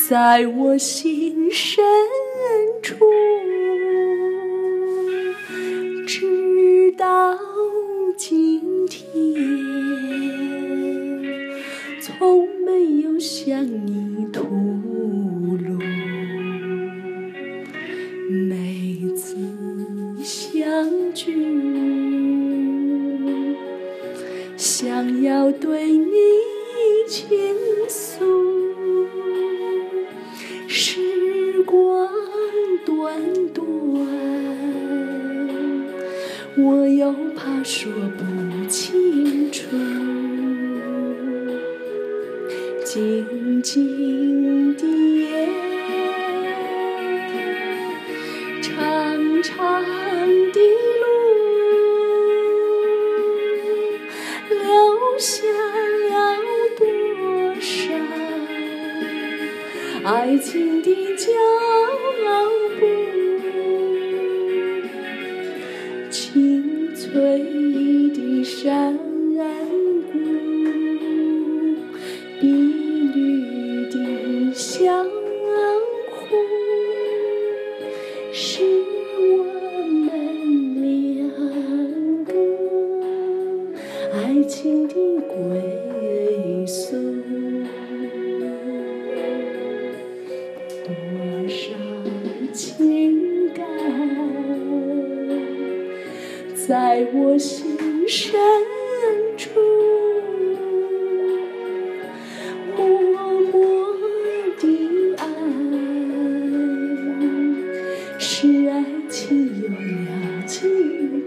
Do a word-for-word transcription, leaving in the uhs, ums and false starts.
在我心深处，直到今天，从没有向你吐露。每次相聚，想要对你倾诉，时光短短，我又怕说不清楚，静静地长长的路，留下了多少爱情的脚步，清脆的山谷，碧绿的小湖，是我们两个爱情的归宿。多少情感在我心深处，默默的爱是爱情有了尽